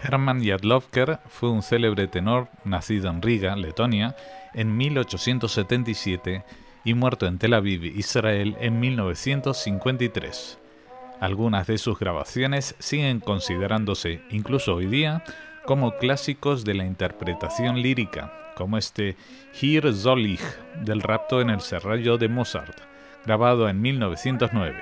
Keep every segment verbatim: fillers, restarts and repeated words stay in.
Hermann Jadlovker fue un célebre tenor nacido en Riga, Letonia, en mil ochocientos setenta y siete y muerto en Tel Aviv, Israel, en mil novecientos cincuenta y tres. Algunas de sus grabaciones siguen considerándose, incluso hoy día, como clásicos de la interpretación lírica, como este Hier soll ich, del rapto en el serrallo de Mozart, grabado en mil novecientos nueve.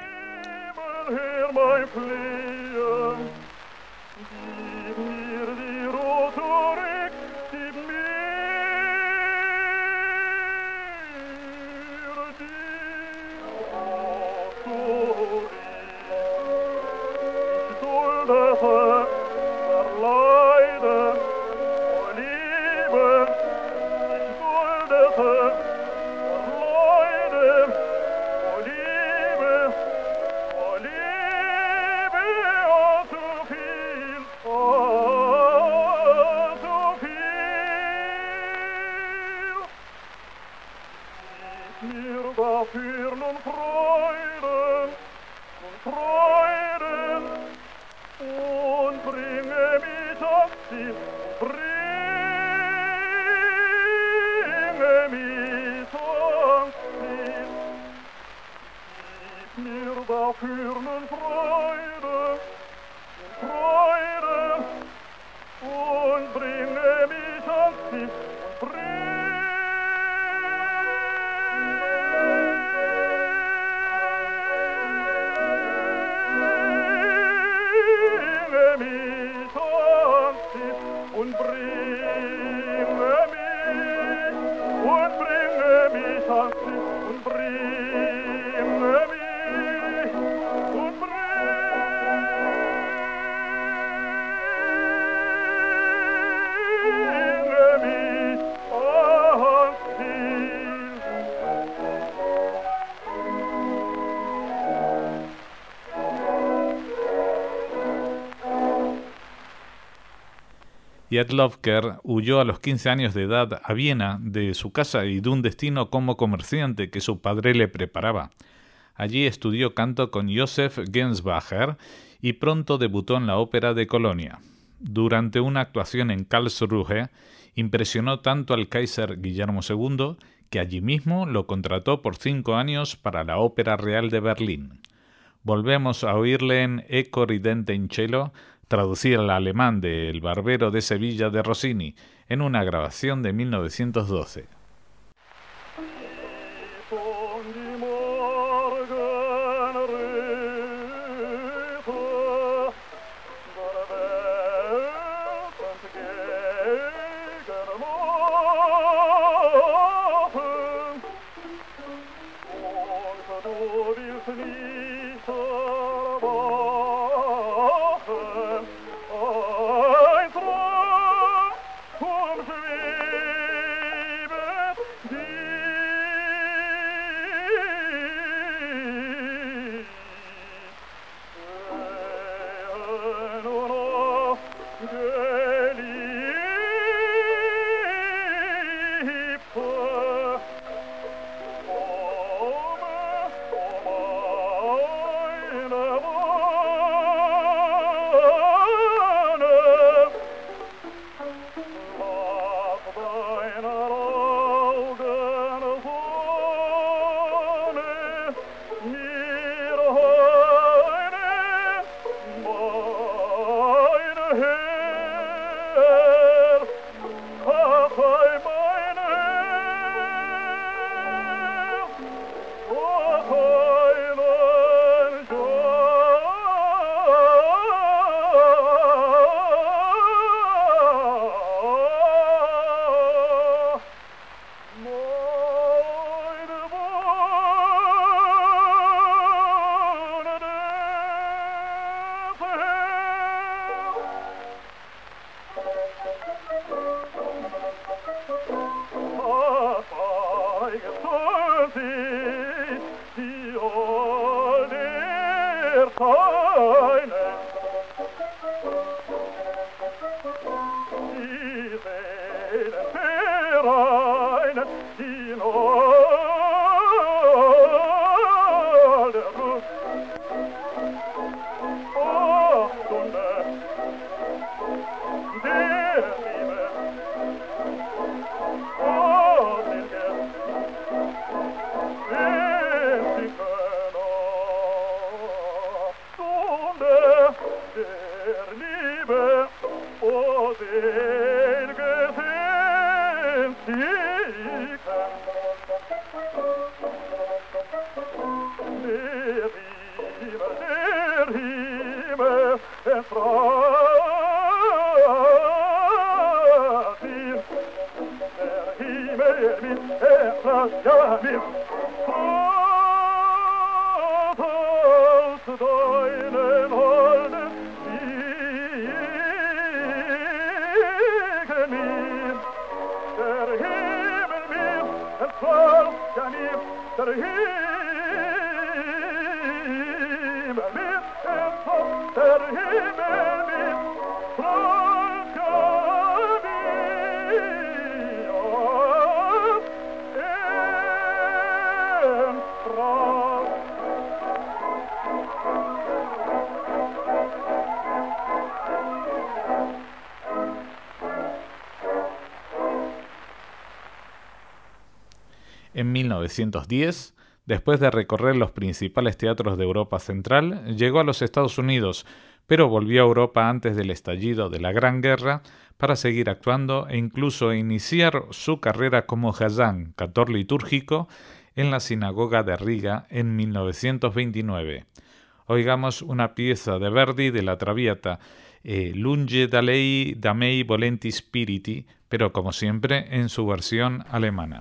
Jadlovker huyó a los quince años de edad a Viena de su casa y de un destino como comerciante que su padre le preparaba. Allí estudió canto con Josef Gensbacher y pronto debutó en la Ópera de Colonia. Durante una actuación en Karlsruhe, impresionó tanto al Kaiser Guillermo segundo que allí mismo lo contrató por cinco años para la Ópera Real de Berlín. Volvemos a oírle en Eco ridente in cielo, traducir al alemán de El barbero de Sevilla de Rossini, en una grabación de mil novecientos doce. En mil novecientos diez, después de recorrer los principales teatros de Europa Central, llegó a los Estados Unidos, pero volvió a Europa antes del estallido de la Gran Guerra para seguir actuando e incluso iniciar su carrera como Hazan, cantor litúrgico, en la sinagoga de Riga en mil novecientos veintinueve. Oigamos una pieza de Verdi de la Traviata, eh, Lunge da lei da mei volenti spiriti, pero como siempre en su versión alemana.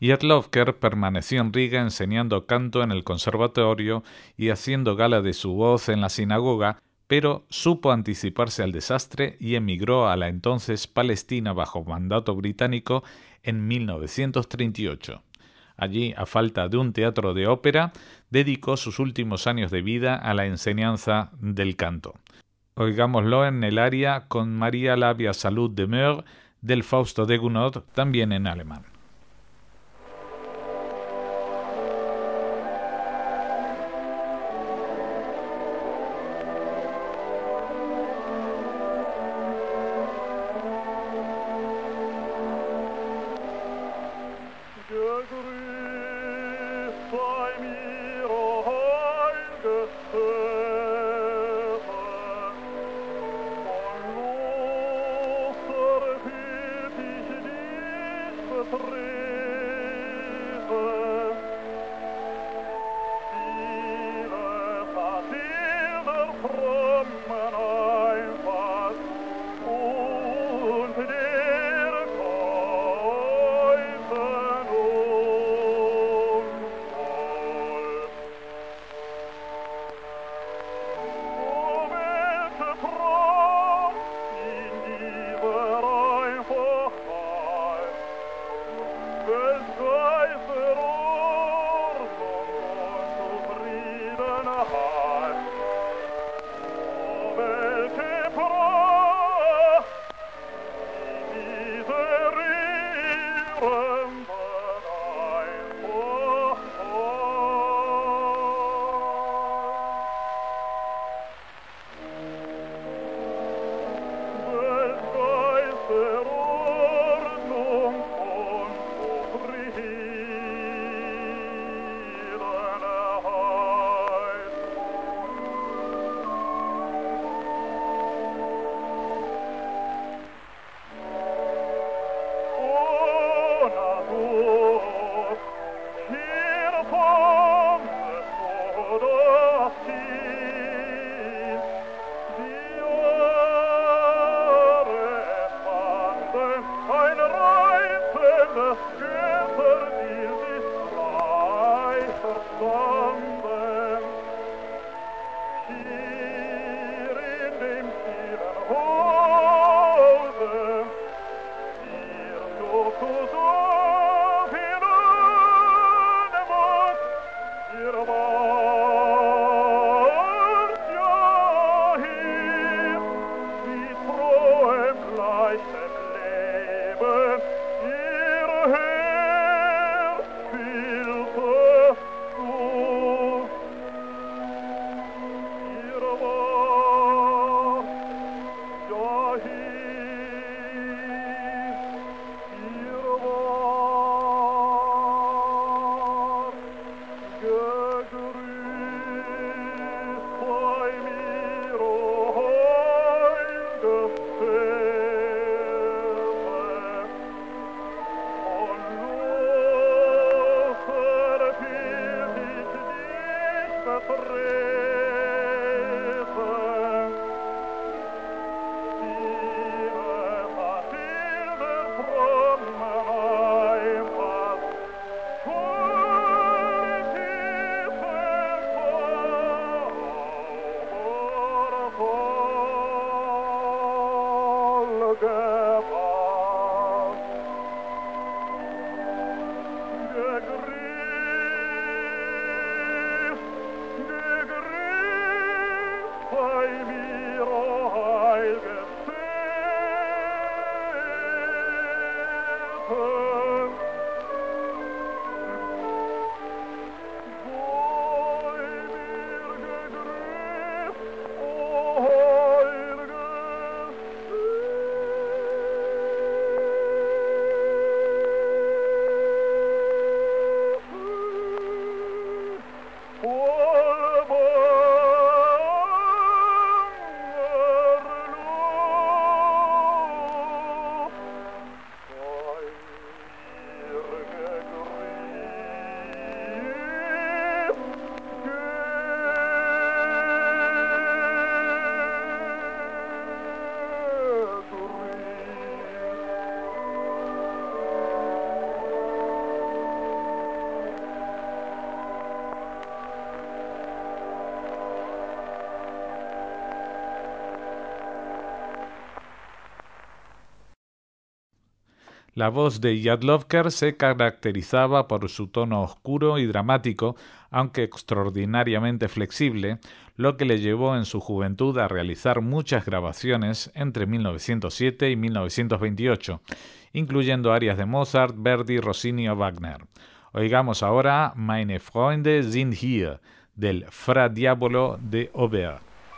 Jadlovker permaneció en Riga enseñando canto en el conservatorio y haciendo gala de su voz en la sinagoga, pero supo anticiparse al desastre y emigró a la entonces Palestina bajo mandato británico en mil novecientos treinta y ocho. Allí, a falta de un teatro de ópera, dedicó sus últimos años de vida a la enseñanza del canto. Oigámoslo en el aria con María Labia Salud de Meur del Fausto de Gounod, también en alemán. La voz de Jadlovker se caracterizaba por su tono oscuro y dramático, aunque extraordinariamente flexible, lo que le llevó en su juventud a realizar muchas grabaciones entre mil novecientos siete y mil novecientos veintiocho, incluyendo arias de Mozart, Verdi, Rossini o Wagner. Oigamos ahora Meine Freunde sind hier, del Fra Diavolo de Aubert.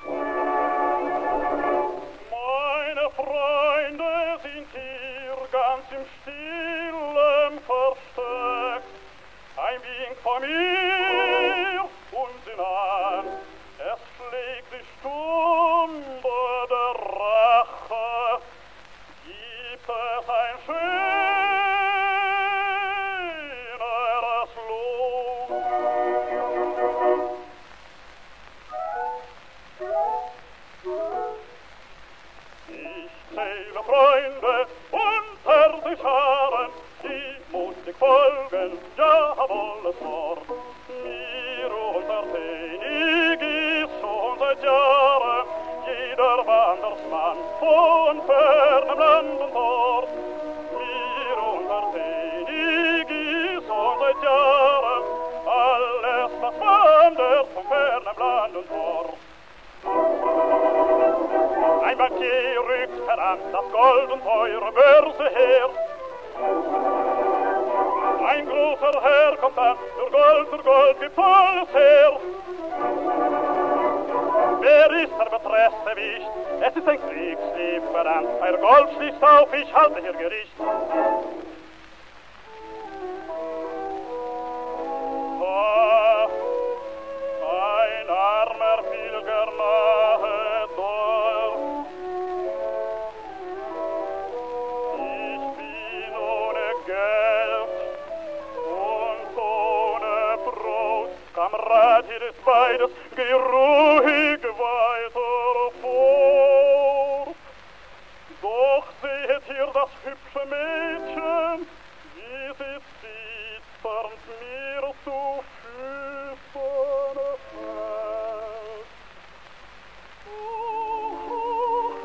Meine Freunde sind hier ganz im Stillen versteckt. Ein Wink von mir und sie nahen. Es schlägt die Stunde der Rache. Gibt es ein schöneres Lohn? Ich zähle Freunde unter die Scharen, die mutig folgen, jawohl es war. Mir untertänig ist schon seit Jahren jeder Wandersmann von fernem Land und Ort. Mir untertänig ist schon seit Jahren alles, was wandert von fernem Land und Ort. Ein Bankier rückt heran, das Gold und teure Börse her. Ein großer Herr kommt an, für Gold, für Gold gibt's alles her. Wer ist der Betress erwischt? Es ist ein Kriegslieferant. Euer Gold schließt auf, ich halte hier Gericht. Ah, ein armer Pilger nahe dort. Ich bin ohne Geld und ohne Brot. Kamerad, hier ist beides, geh ruhig weiter fort. Doch seht hier das hübsche Mädchen, wie sie zitternd mir zu Füßen fällt. Oh,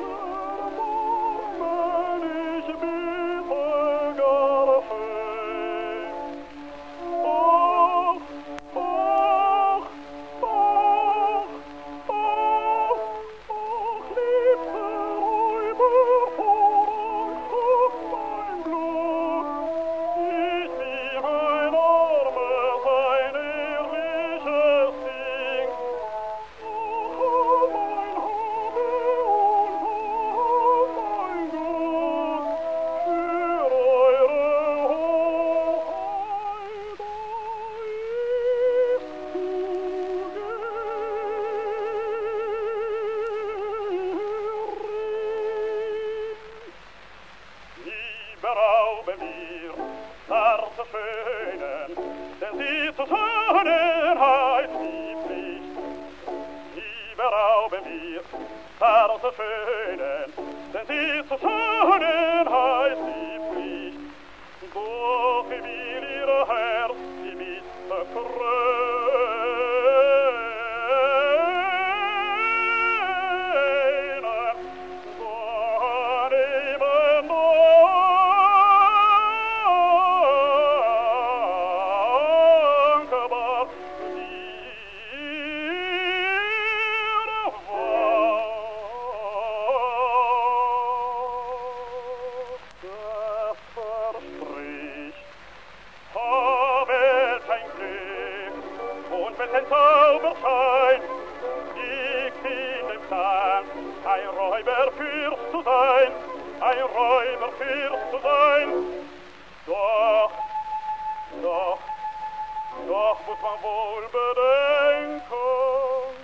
wenn ich bitte gar fein. Och, och, och, och, och, liebste Räuber, vor euch mein Blut. Ich bin ein armes, ein ehrliches Ding. Oh, mein Habe und oh, mein Gut, für eure Hoheit ist zu Nie berauben wir zarte Schönen, denn sie zu söhnen heißt die Pflicht. Nie berauben wir zarte Schönen, denn sie zu söhnen heißt die Pflicht. Doch will ihr Herz die Mitte krönen, so nehmen dankbar ihre Wort. Das verspricht, oh, welch ein Glück und welch ein Zauberschein liegt in dem Tanz, ein Räuberfürst zu sein, ein Räuberfürst zu sein. Doch, doch, doch muss man wohl bedenken,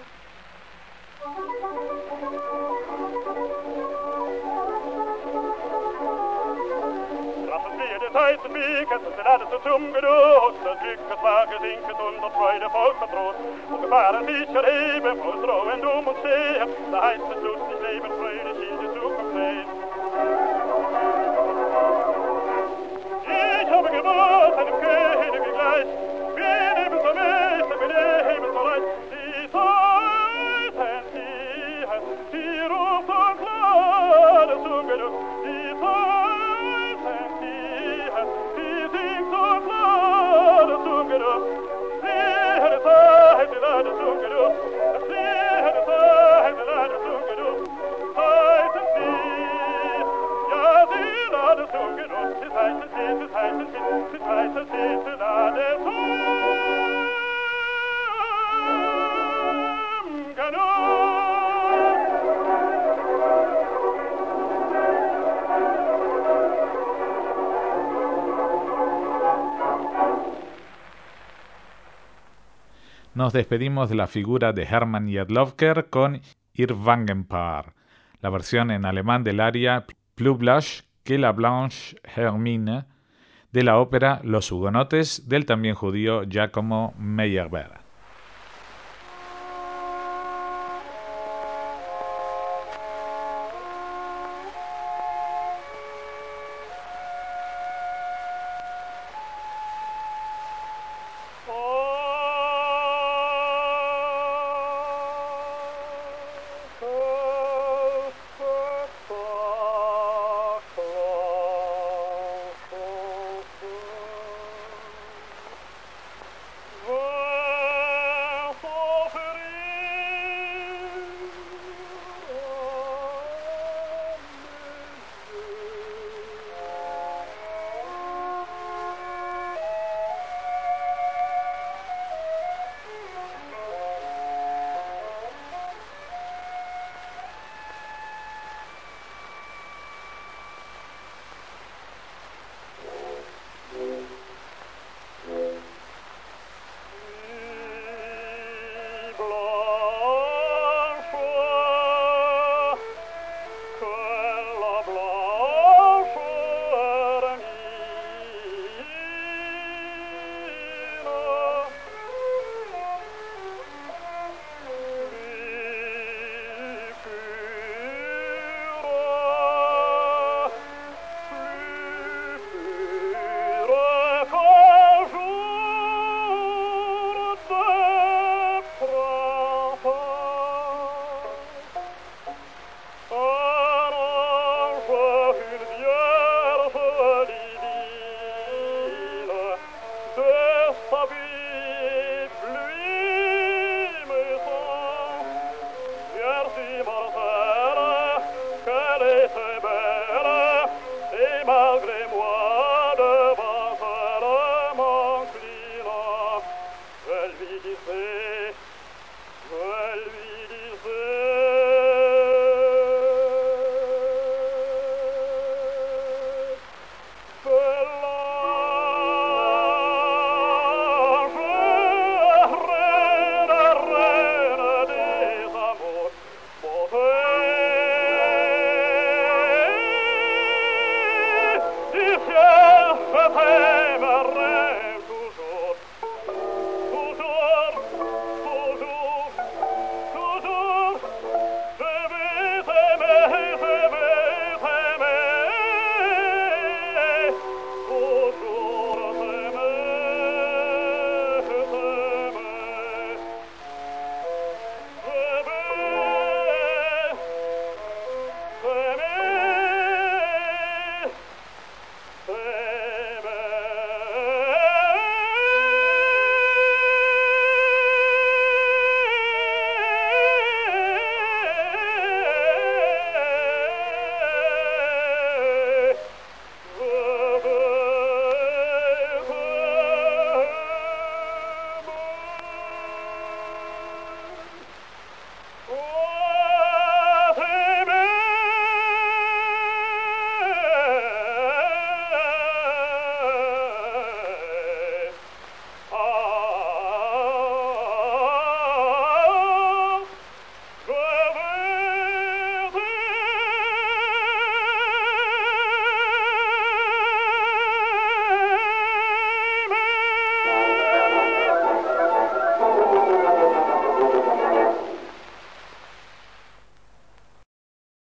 lassen wir die Zeiten biegen, es ist alles zum Genuss, das Glück, es war gesinket und das Freude folgt und Trost. Und Gefahren sich erheben, voll drohen, dumm und stehen, da heißt es lustig leben, fröhlich in die Zukunft sehen. Ich habe gewollt, einem König gleich, bin ebenso mächtig, bin ebenso reich. Die Zeiten ziehen, sie ruft uns Lade zum Genuss. Die Zeiten ziehen, nos despedimos de la figura de Hermann Jadlovker con Ihr Wangenpaar, la versión en alemán del aria Plus blanche que la blanche Hermine de la ópera Los Hugonotes del también judío Giacomo Meyerbeer. Blood.